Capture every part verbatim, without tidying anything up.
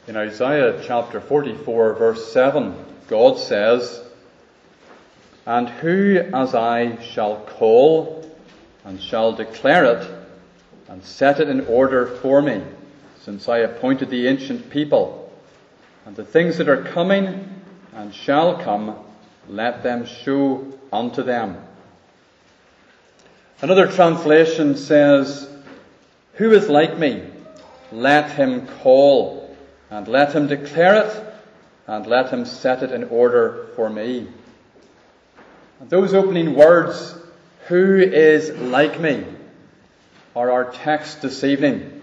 In Isaiah chapter forty-four, verse seven, God says, "And who as I shall call, and shall declare it, and set it in order for me, since I appointed the ancient people, and the things that are coming and shall come, let them show unto them." Another translation says, "Who is like me? Let him call, and let him declare it, and let him set it in order for me." And those opening words, "Who is like me?" are our text this evening.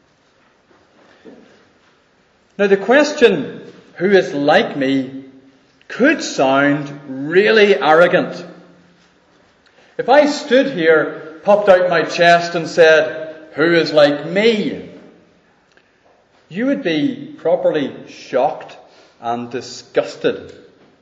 Now the question, "Who is like me?" could sound really arrogant. If I stood here, popped out my chest and said, "Who is like me?" you would be properly shocked and disgusted.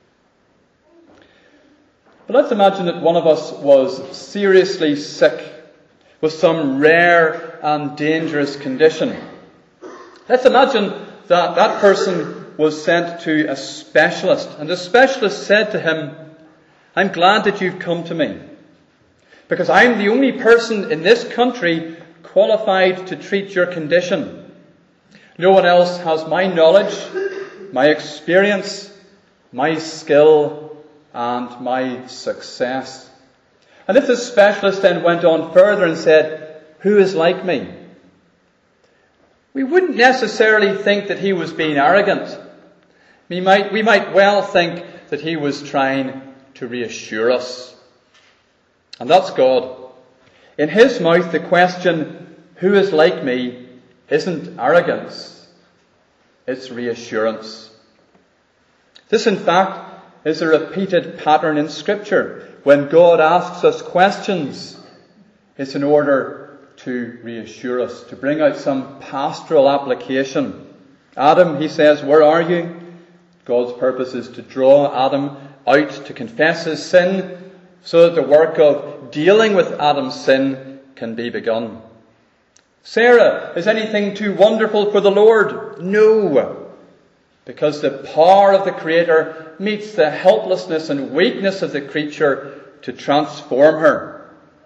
But let's imagine that one of us was seriously sick with some rare and dangerous condition. Let's imagine that that person was sent to a specialist, and the specialist said to him, "I'm glad that you've come to me, because I'm the only person in this country qualified to treat your condition. No one else has my knowledge, my experience, my skill, and my success." And if the specialist then went on further and said, "Who is like me?" we wouldn't necessarily think that he was being arrogant. We might, we might well think that he was trying to reassure us. And that's God. In his mouth, the question, "Who is like me?" isn't arrogance. It's reassurance. This, in fact, is a repeated pattern in Scripture. When God asks us questions, it's in order to reassure us, to bring out some pastoral application. Adam, he says, "Where are you?" God's purpose is to draw Adam out to confess his sin, so that the work of dealing with Adam's sin can be begun. "Sarah, is anything too wonderful for the Lord?" No, because the power of the Creator meets the helplessness and weakness of the creature to transform her.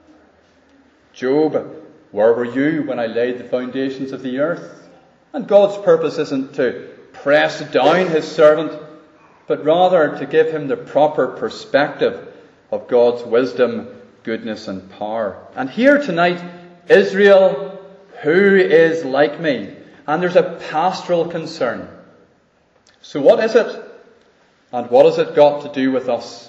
"Job, where were you when I laid the foundations of the earth?" And God's purpose isn't to press down his servant, but rather to give him the proper perspective of God's wisdom, goodness, and power. And here tonight, Israel, who is like me? And there's a pastoral concern. So what is it? And what has it got to do with us?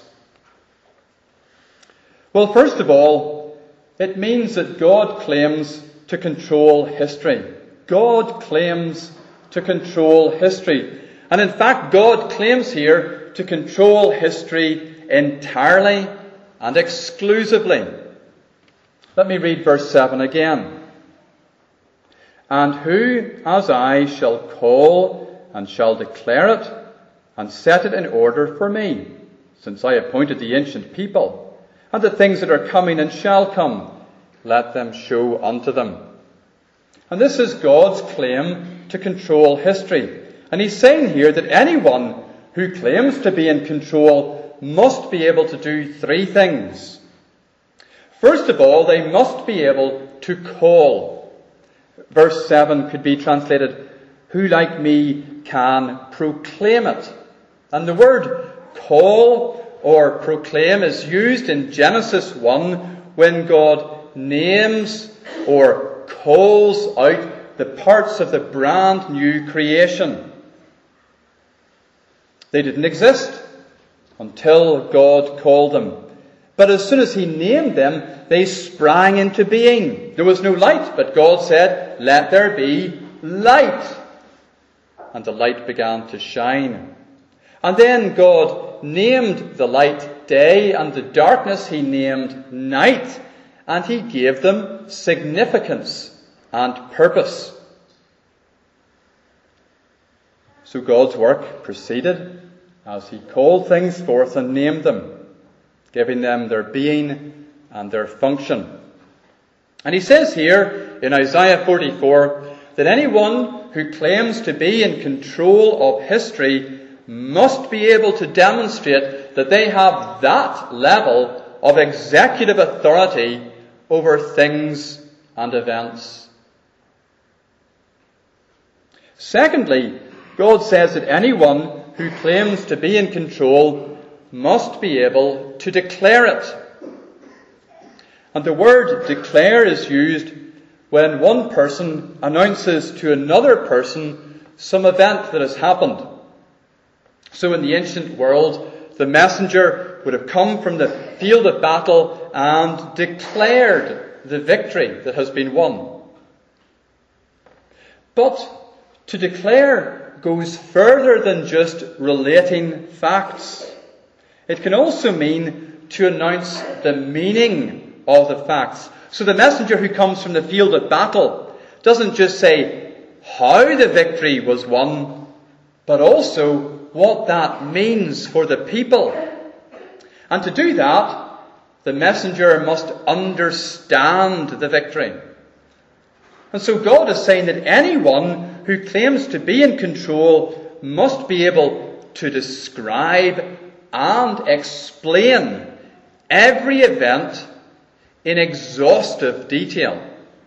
Well, first of all, it means that God claims to control history. God claims to control history. And in fact, God claims here to control history entirely and exclusively. Let me read verse seven again. "And who as I shall call and shall declare it, and set it in order for me, since I appointed the ancient people, and the things that are coming and shall come, let them show unto them." And this is God's claim to control history. And he's saying here that anyone who claims to be in control must be able to do three things. First of all, they must be able to call. Verse seven could be translated, "Who like me can proclaim it?" And the word call or proclaim is used in Genesis one when God names or calls out the parts of the brand new creation. They didn't exist until God called them. But as soon as he named them, they sprang into being. There was no light, but God said, "Let there be light." And the light began to shine. And then God named the light day, and the darkness he named night. And he gave them significance and purpose. So God's work proceeded as he called things forth and named them, giving them their being and their function. And he says here in Isaiah forty-four that anyone who claims to be in control of history must be able to demonstrate that they have that level of executive authority over things and events. Secondly, God says that anyone who claims to be in control must be able to declare it. And the word declare is used when one person announces to another person some event that has happened. So in the ancient world, the messenger would have come from the field of battle and declared the victory that has been won. But to declare goes further than just relating facts. It can also mean to announce the meaning of the facts. So the messenger who comes from the field of battle doesn't just say how the victory was won, but also what that means for the people. And to do that, the messenger must understand the victory. And so God is saying that anyone who claims to be in control must be able to describe and explain every event in exhaustive detail.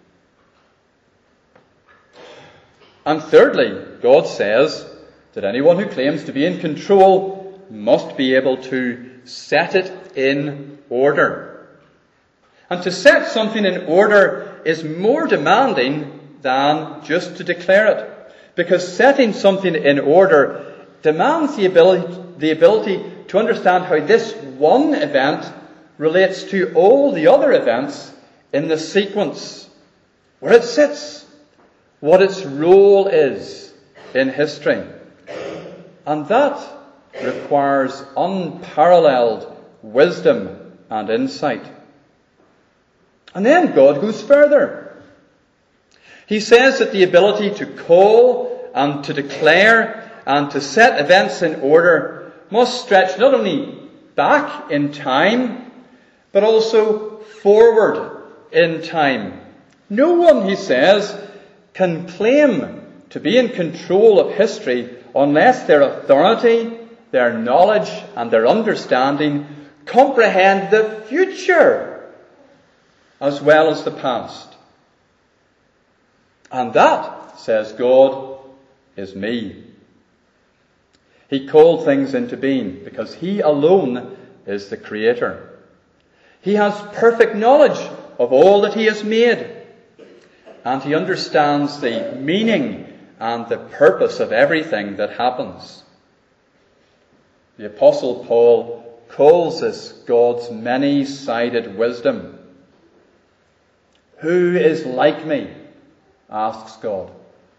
And thirdly, God says that anyone who claims to be in control must be able to set it in order. And to set something in order is more demanding than just to declare it. Because setting something in order demands the ability, the ability to understand how this one event relates to all the other events in the sequence, where it sits, what its role is in history. And that requires unparalleled wisdom and insight. And then God goes further. He says that the ability to call and to declare and to set events in order must stretch not only back in time, but also forward in time. No one, he says, can claim to be in control of history unless their authority, their knowledge, and their understanding comprehend the future as well as the past. And that, says God, is me. He called things into being because He alone is the Creator. He has perfect knowledge of all that He has made. And He understands the meaning and the purpose of everything that happens. The Apostle Paul calls this God's many-sided wisdom. Who is like me? Asks God.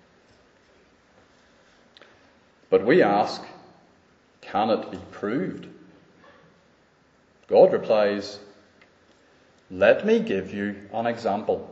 But we ask, can it be proved? God replies, let me give you an example.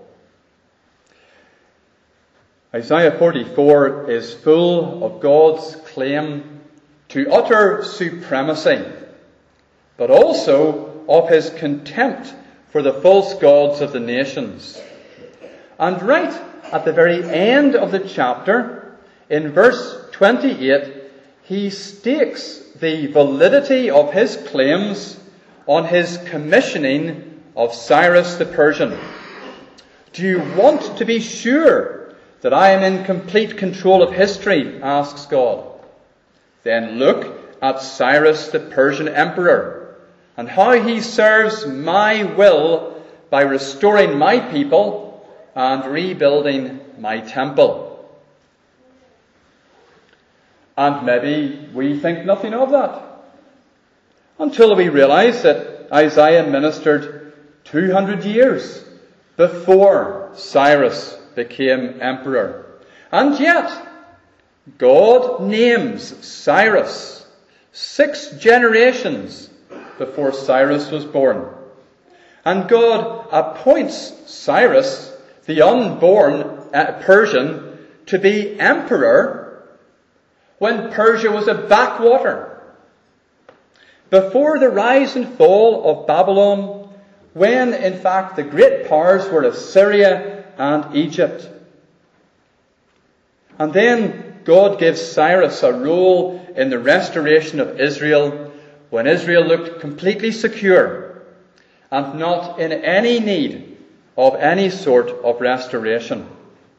Isaiah forty-four is full of God's claim to utter supremacy, but also of His contempt for the false gods of the nations. And right at the very end of the chapter, in verse twenty-eight, He stakes the validity of His claims on His commissioning of Cyrus the Persian. Do you want to be sure that I am in complete control of history? Asks God. Then look at Cyrus the Persian emperor and how he serves my will by restoring my people and rebuilding my temple. And maybe we think nothing of that until we realize that Isaiah ministered two hundred years before Cyrus became emperor. And yet, God names Cyrus six generations before Cyrus was born. And God appoints Cyrus, the unborn Persian, to be emperor when Persia was a backwater. Before the rise and fall of Babylon, when in fact the great powers were Assyria and Egypt. And then God gives Cyrus a role in the restoration of Israel when Israel looked completely secure and not in any need of any sort of restoration.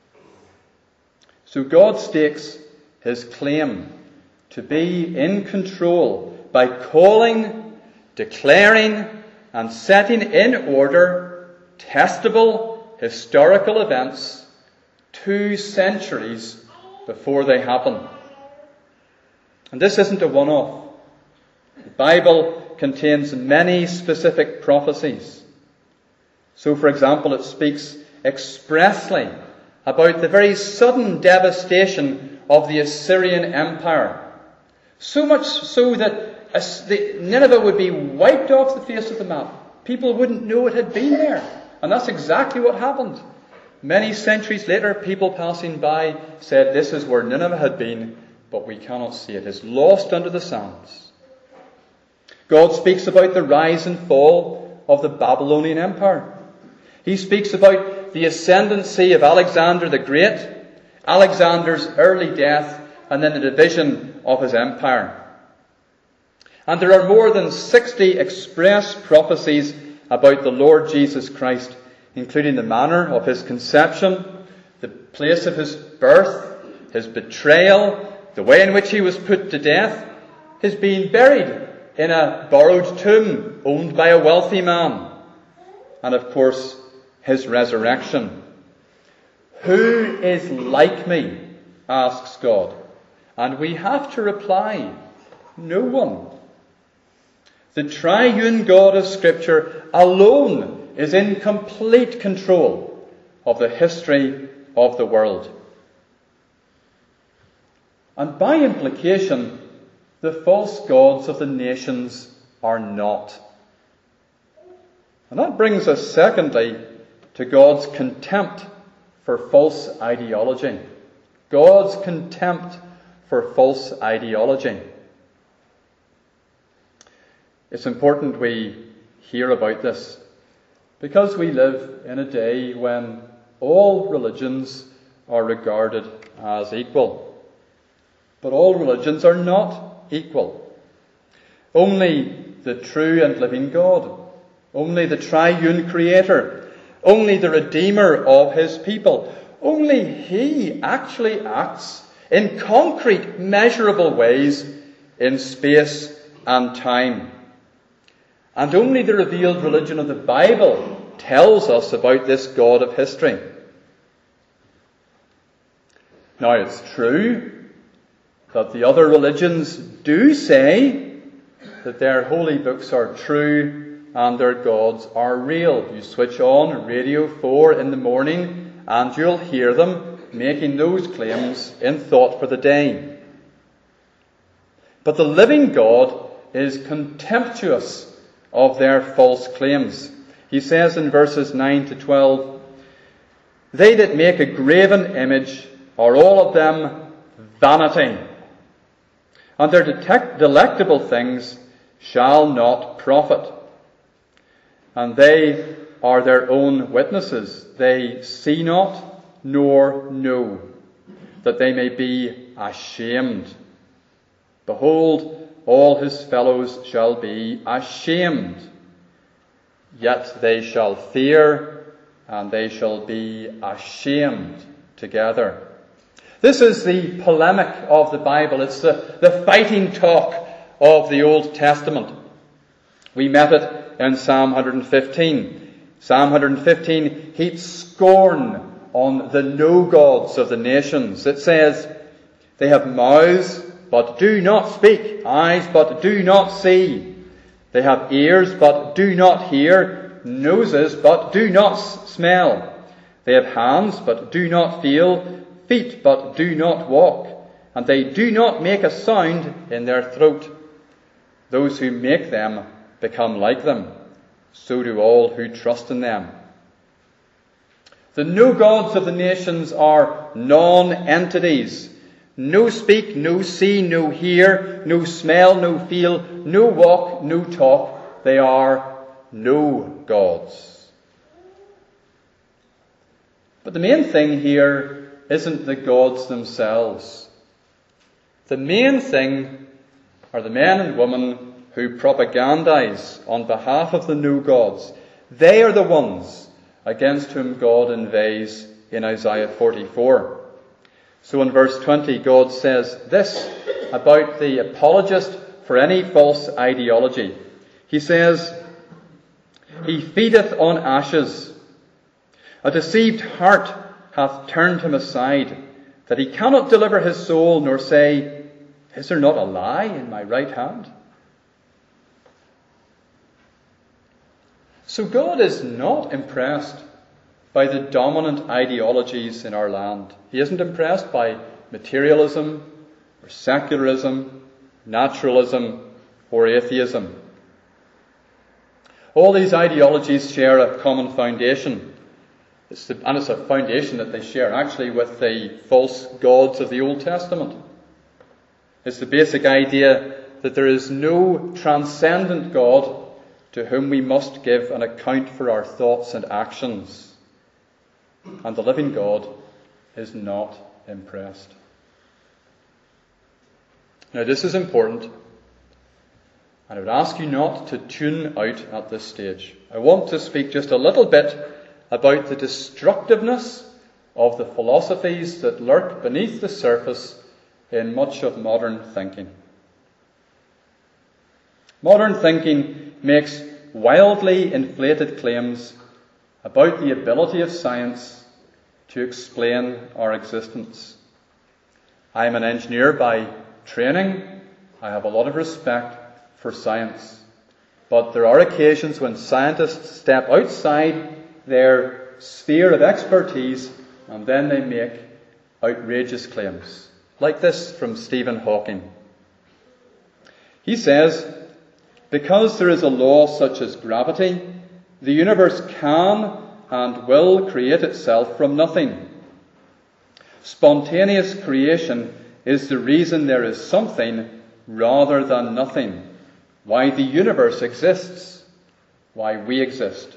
So God stakes his claim to be in control by calling, declaring, and setting in order testable historical events two centuries before they happen. And this isn't a one-off. The Bible contains many specific prophecies. So, for example, it speaks expressly about the very sudden devastation of the Assyrian Empire. So much so that Nineveh would be wiped off the face of the map. People wouldn't know it had been there. And that's exactly what happened. Many centuries later, people passing by said, this is where Nineveh had been, but we cannot see it. It's lost under the sands. God speaks about the rise and fall of the Babylonian Empire. He speaks about the ascendancy of Alexander the Great, Alexander's early death, and then the division of his empire. And there are more than sixty express prophecies about the Lord Jesus Christ, including the manner of his conception, the place of his birth, his betrayal, the way in which he was put to death, his being buried in a borrowed tomb owned by a wealthy man, and of course, his resurrection. Who is like me? Asks God. And we have to reply, no one. The triune God of Scripture alone is in complete control of the history of the world. And by implication, the false gods of the nations are not. And that brings us, secondly, to God's contempt for false ideology. God's contempt for false ideology. It's important we hear about this because we live in a day when all religions are regarded as equal. But all religions are not equal. Only the true and living God, only the triune Creator, only the Redeemer of his people, only he actually acts in concrete, measurable ways in space and time. And only the revealed religion of the Bible tells us about this God of history. Now, it's true that the other religions do say that their holy books are true and their gods are real. You switch on Radio four in the morning and you'll hear them making those claims in Thought for the Day. But the living God is contemptuous of their false claims. He says in verses nine to twelve, they that make a graven image are all of them vanity, and their detect- delectable things shall not profit. And they are their own witnesses. They see not nor know, that they may be ashamed. Behold, all his fellows shall be ashamed. Yet they shall fear, and they shall be ashamed together. This is the polemic of the Bible. It's the, the fighting talk of the Old Testament. We met it in Psalm one fifteen. Psalm one fifteen heaps scorn on the no-gods of the nations. It says, they have mouths, but do not speak, eyes, but do not see. They have ears, but do not hear, noses, but do not smell. They have hands, but do not feel, feet, but do not walk, and they do not make a sound in their throat. Those who make them become like them. So do all who trust in them. The no-gods of the nations are non-entities. No speak, no see, no hear, no smell, no feel, no walk, no talk. They are no gods. But the main thing here isn't the gods themselves. The main thing are the men and women who propagandize on behalf of the new gods. They are the ones against whom God inveighs in Isaiah forty-four. So in verse twenty, God says this about the apologist for any false ideology. He says, "He feedeth on ashes. A deceived heart hath turned him aside, that he cannot deliver his soul, nor say, Is there not a lie in my right hand?" So God is not impressed by the dominant ideologies in our land. He isn't impressed by materialism, or secularism, naturalism, or atheism. All these ideologies share a common foundation. It's the, and it's a foundation that they share actually with the false gods of the Old Testament. It's the basic idea that there is no transcendent God to whom we must give an account for our thoughts and actions. And the living God is not impressed. Now this is important, and I would ask you not to tune out at this stage. I want to speak just a little bit about the destructiveness of the philosophies that lurk beneath the surface in much of modern thinking. Modern thinking makes wildly inflated claims about the ability of science to explain our existence. I am an engineer by training. I have a lot of respect for science. But there are occasions when scientists step outside their sphere of expertise and then they make outrageous claims. Like this from Stephen Hawking. He says, "Because there is a law such as gravity, the universe can and will create itself from nothing. Spontaneous creation is the reason there is something rather than nothing. Why the universe exists, why we exist."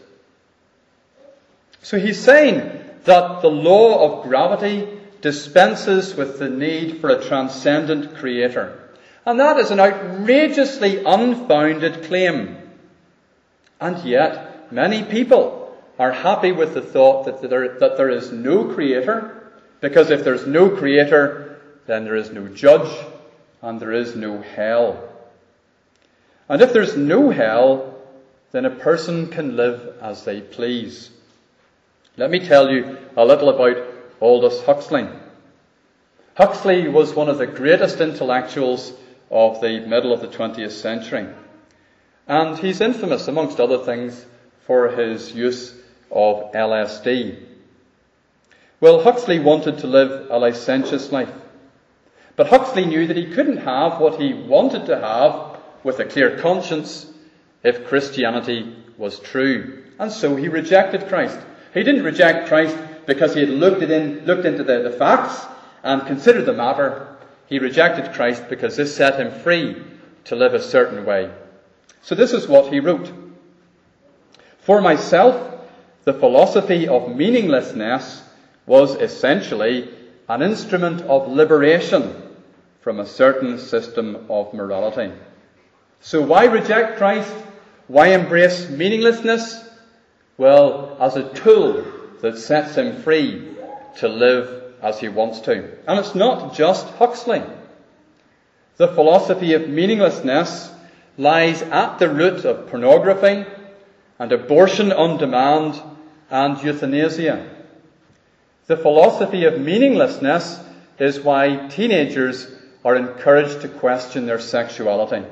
So he's saying that the law of gravity dispenses with the need for a transcendent creator. And that is an outrageously unfounded claim. And yet, many people are happy with the thought that there, that there is no creator, because if there's no creator, then there is no judge, and there is no hell. And if there's no hell, then a person can live as they please. Let me tell you a little about Aldous Huxley. Huxley was one of the greatest intellectuals of the middle of the twentieth century. And he's infamous, amongst other things, for his use of L S D. Well, Huxley wanted to live a licentious life. But Huxley knew that he couldn't have what he wanted to have with a clear conscience if Christianity was true. And so he rejected Christ. He didn't reject Christ because he had looked, it in, looked into the, the facts and considered the matter. He rejected Christ because this set him free to live a certain way. So this is what he wrote. "For myself, the philosophy of meaninglessness was essentially an instrument of liberation from a certain system of morality." So why reject Christ? Why embrace meaninglessness? Well, as a tool that sets him free to live as he wants to. And it's not just Huxley. The philosophy of meaninglessness lies at the root of pornography and abortion on demand and euthanasia. The philosophy of meaninglessness is why teenagers are encouraged to question their sexuality.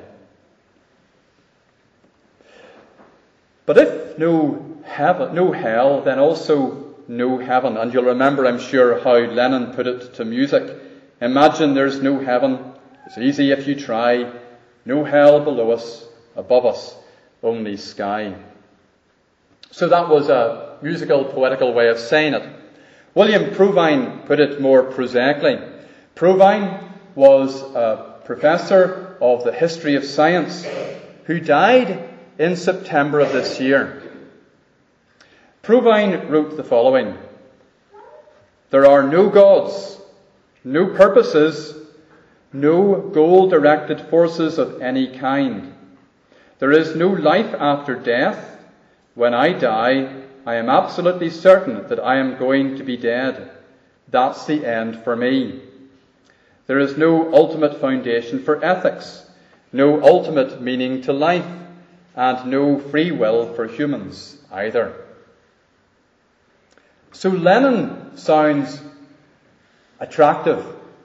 But if no heaven, no hell, then also no heaven. And you'll remember, I'm sure, how Lennon put it to music. Imagine there's no heaven. It's easy if you try. No hell below us, above us, only sky. So that was a musical, poetical way of saying it. William Provine put it more prosaically. Provine was a professor of the history of science who died in September of this year. Provine wrote the following: There are no gods, no purposes, no goal-directed forces of any kind. There is no life after death. When I die, I am absolutely certain that I am going to be dead. That's the end for me. There is no ultimate foundation for ethics, no ultimate meaning to life, and no free will for humans either. So Lenin sounds attractive.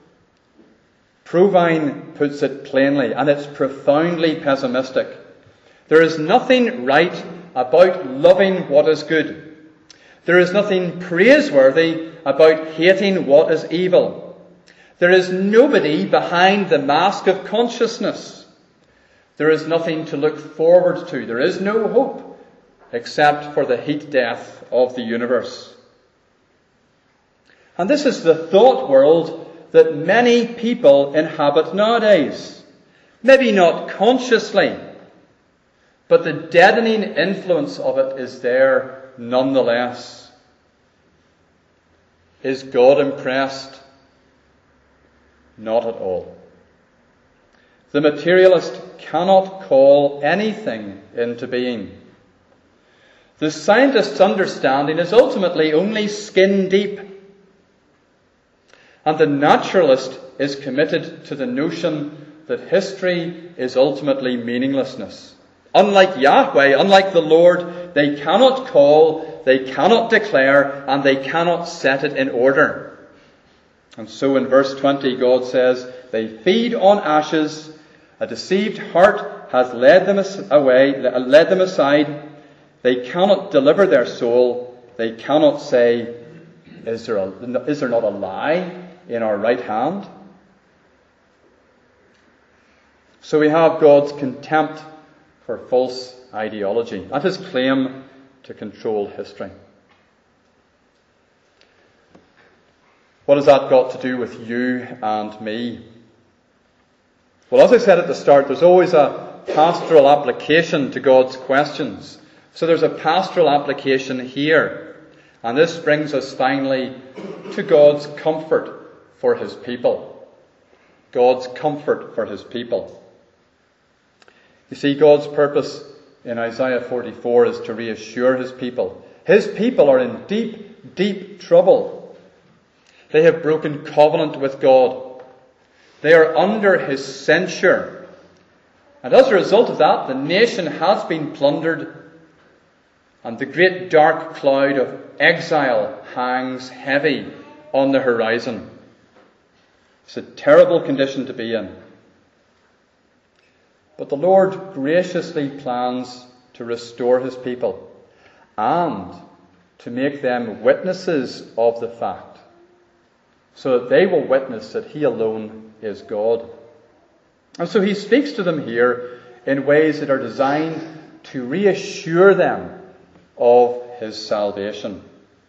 Provine puts it plainly, and it's profoundly pessimistic. There is nothing right about loving what is good. There is nothing praiseworthy about hating what is evil. There is nobody behind the mask of consciousness. There is nothing to look forward to. There is no hope except for the heat death of the universe. And this is the thought world that many people inhabit nowadays. Maybe not consciously, but the deadening influence of it is there nonetheless. Is God impressed? Not at all. The materialist cannot call anything into being. The scientist's understanding is ultimately only skin deep. And the naturalist is committed to the notion that history is ultimately meaninglessness. Unlike Yahweh, unlike the Lord, they cannot call, they cannot declare, and they cannot set it in order. And so in verse twenty, God says, they feed on ashes, a deceived heart has led them away, led them aside. They cannot deliver their soul. They cannot say, is there, a, is there not a lie in our right hand? So we have God's contempt for false ideology and his claim to control history. What has that got to do with you and me? Well, as I said at the start, there's always a pastoral application to God's questions. So there's a pastoral application here. And this brings us finally to God's comfort for his people. God's comfort for his people. You see, God's purpose in Isaiah forty-four is to reassure his people. His people are in deep, deep trouble. They have broken covenant with God. They are under his censure. And as a result of that, the nation has been plundered, and the great dark cloud of exile hangs heavy on the horizon. It's a terrible condition to be in. But the Lord graciously plans to restore his people and to make them witnesses of the fact, so that they will witness that he alone is God. And so he speaks to them here in ways that are designed to reassure them of his salvation.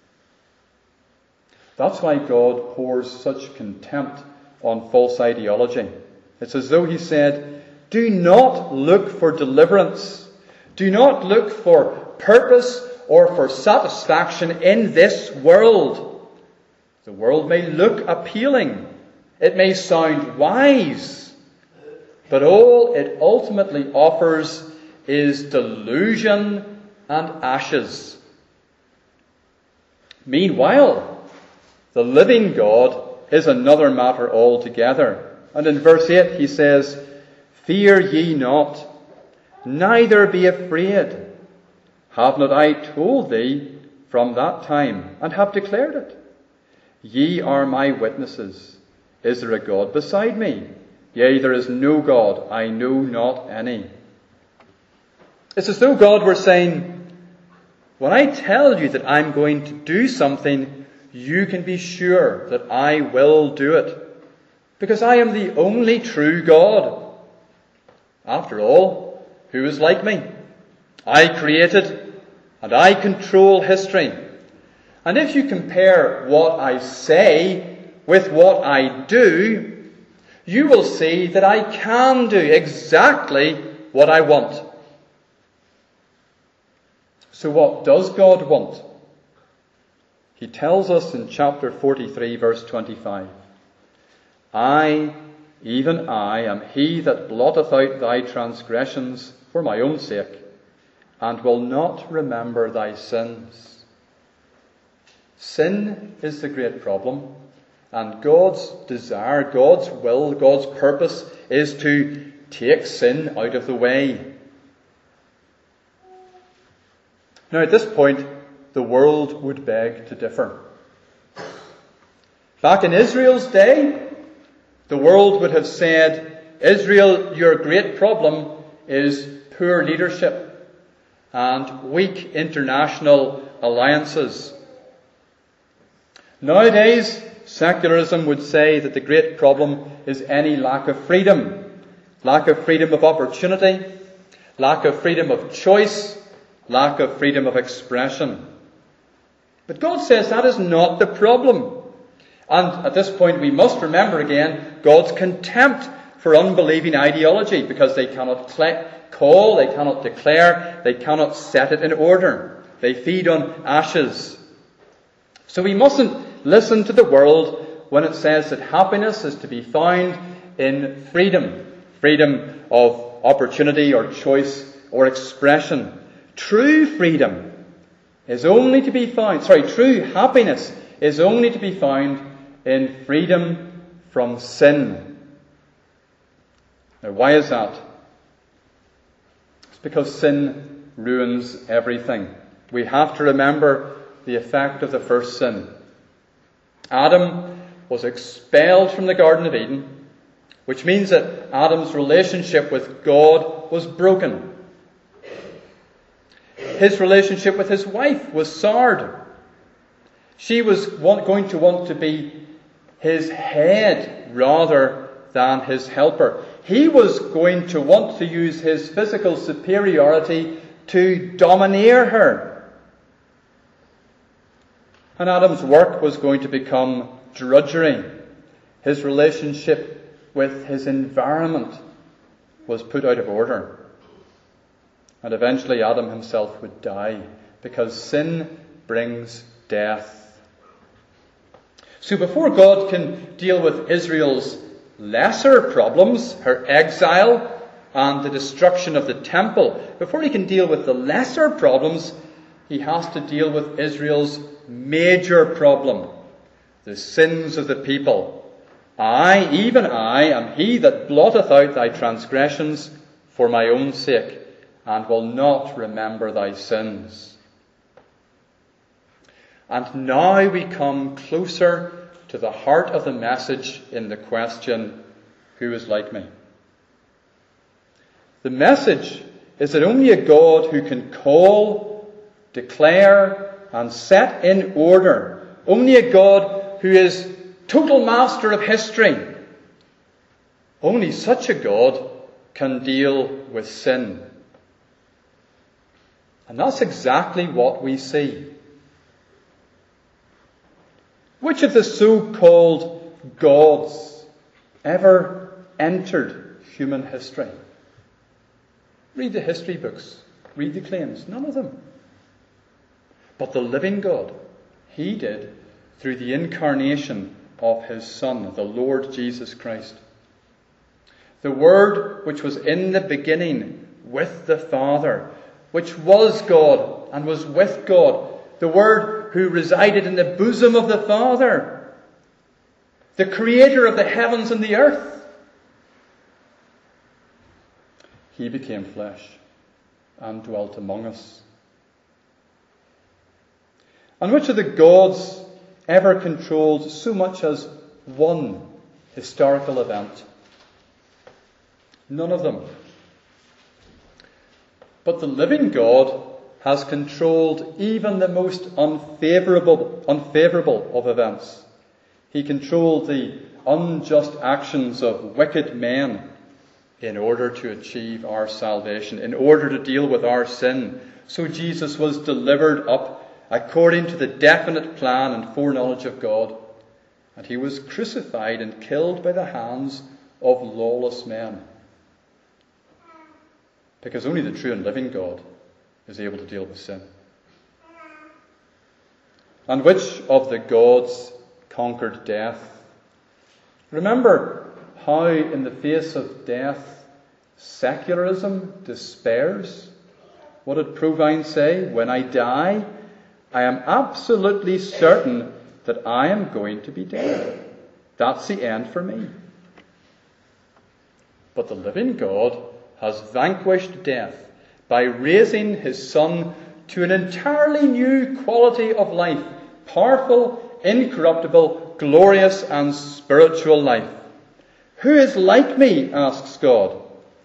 That's why God pours such contempt on false ideology. It's as though he said, do not look for deliverance. Do not look for purpose or for satisfaction in this world. The world may look appealing. It may sound wise. But all it ultimately offers is delusion and ashes. Meanwhile, the living God is another matter altogether. And in verse eight he says, fear ye not, neither be afraid. Have not I told thee from that time, and have declared it? Ye are my witnesses. Is there a God beside me? Yea, there is no God, I know not any. It's as though God were saying, when I tell you that I'm going to do something, you can be sure that I will do it, because I am the only true God. After all, who is like me? I created and I control history. And if you compare what I say with what I do, you will see that I can do exactly what I want. So what does God want? He tells us in chapter forty-three, verse twenty-five, I, even I, am he that blotteth out thy transgressions for my own sake, and will not remember thy sins. Sin is the great problem, and God's desire, God's will, God's purpose is to take sin out of the way. Now at this point, the world would beg to differ. Back in Israel's day, the world would have said, Israel, your great problem is poor leadership and weak international alliances. Nowadays, secularism would say that the great problem is any lack of freedom. Lack of freedom of opportunity, lack of freedom of choice, lack of freedom of expression. But God says that is not the problem. And at this point we must remember again God's contempt for unbelieving ideology, because they cannot call, they cannot declare, they cannot set it in order. They feed on ashes. So we mustn't listen to the world when it says that happiness is to be found in freedom. Freedom of opportunity or choice or expression. True freedom is only to be found, sorry, true happiness is only to be found in freedom from sin. Now, why is that? It's because sin ruins everything. We have to remember the effect of the first sin. Adam was expelled from the Garden of Eden, which means that Adam's relationship with God was broken. His relationship with his wife was soured. She was want, going to want to be his head rather than his helper. He was going to want to use his physical superiority to domineer her. And Adam's work was going to become drudgery. His relationship with his environment was put out of order. And eventually Adam himself would die, because sin brings death. So before God can deal with Israel's lesser problems, her exile and the destruction of the temple, before he can deal with the lesser problems, he has to deal with Israel's major problem, the sins of the people. I, even I, am he that blotteth out thy transgressions for my own sake, and will not remember thy sins. And now we come closer to the heart of the message in the question, who is like me? The message is that only a God who can call, declare, and set in order, only a God who is total master of history, only such a God can deal with sin. And that's exactly what we see. Which of the so-called gods ever entered human history? Read the history books. Read the claims. None of them. But the living God, he did through the incarnation of his Son, the Lord Jesus Christ. The Word which was in the beginning with the Father, which was God and was with God. The Word who resided in the bosom of the Father. The Creator of the heavens and the earth. He became flesh and dwelt among us. And which of the gods ever controlled so much as one historical event? None of them. But the living God has controlled even the most unfavourable, unfavourable of events. He controlled the unjust actions of wicked men in order to achieve our salvation, in order to deal with our sin. So Jesus was delivered up according to the definite plan and foreknowledge of God. And he was crucified and killed by the hands of lawless men. Because only the true and living God is able to deal with sin. And which of the gods conquered death? Remember how in the face of death, secularism despairs. What did Provine say? When I die, I am absolutely certain that I am going to be dead. That's the end for me. But the living God has vanquished death by raising his Son to an entirely new quality of life, powerful, incorruptible, glorious and spiritual life. Who is like me? Asks God.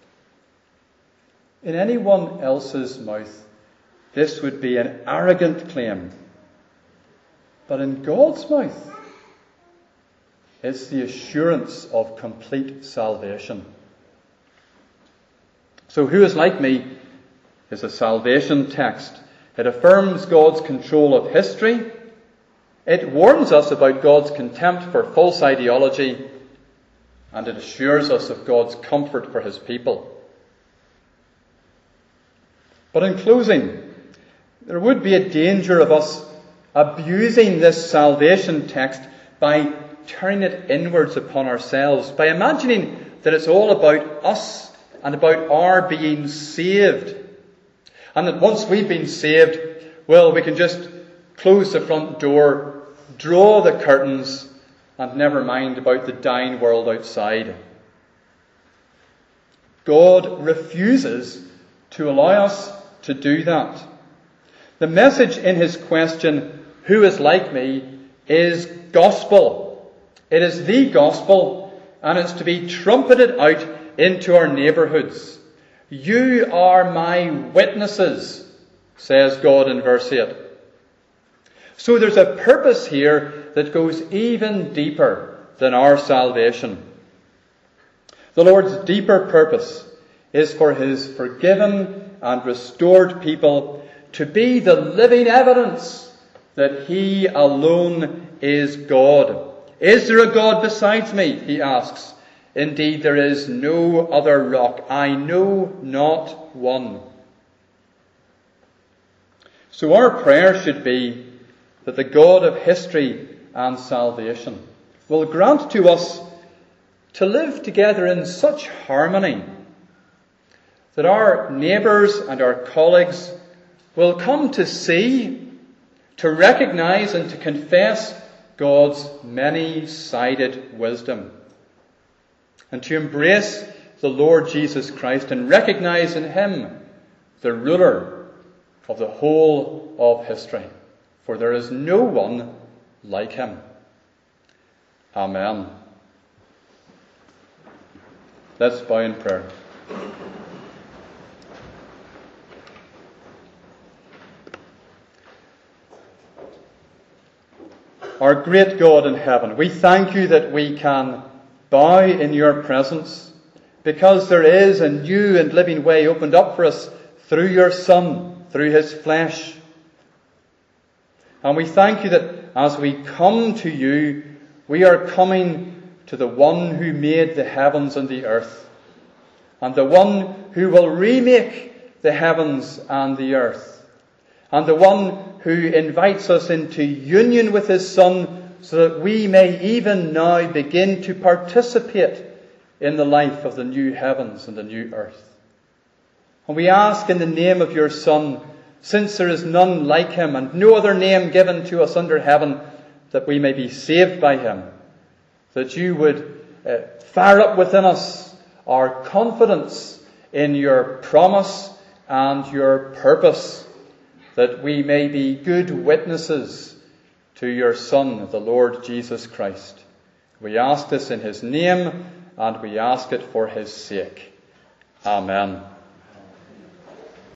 In anyone else's mouth, this would be an arrogant claim. But in God's mouth, it's the assurance of complete salvation. So who is like me is a salvation text. It affirms God's control of history. It warns us about God's contempt for false ideology. And it assures us of God's comfort for his people. But in closing, there would be a danger of us abusing this salvation text by turning it inwards upon ourselves, by imagining that it's all about us and about our being saved. And that once we've been saved, well, we can just close the front door, draw the curtains, and never mind about the dying world outside. God refuses to allow us to do that. The message in his question, who is like me, is gospel. It is the gospel, and it's to be trumpeted out into our neighbourhoods. You are my witnesses, says God in verse eight. So there's a purpose here that goes even deeper than our salvation. The Lord's deeper purpose is for his forgiven and restored people to be the living evidence that he alone is God. Is there a God besides me? He asks. Indeed, there is no other rock. I know not one. So our prayer should be that the God of history and salvation will grant to us to live together in such harmony that our neighbours and our colleagues will come to see, to recognise and to confess God's many-sided wisdom, and to embrace the Lord Jesus Christ and recognise in him the ruler of the whole of history. For there is no one like him. Amen. Let's bow in prayer. Our great God in heaven, we thank you that we can bow in your presence because there is a new and living way opened up for us through your Son, through his flesh. And we thank you that as we come to you, we are coming to the one who made the heavens and the earth, and the one who will remake the heavens and the earth, and the one who invites us into union with his Son so that we may even now begin to participate in the life of the new heavens and the new earth. And we ask in the name of your Son, since there is none like him and no other name given to us under heaven, that we may be saved by him, that you would uh, fire up within us our confidence in your promise and your purpose, that we may be good witnesses to your Son, the Lord Jesus Christ. We ask this in his name, and we ask it for his sake. Amen.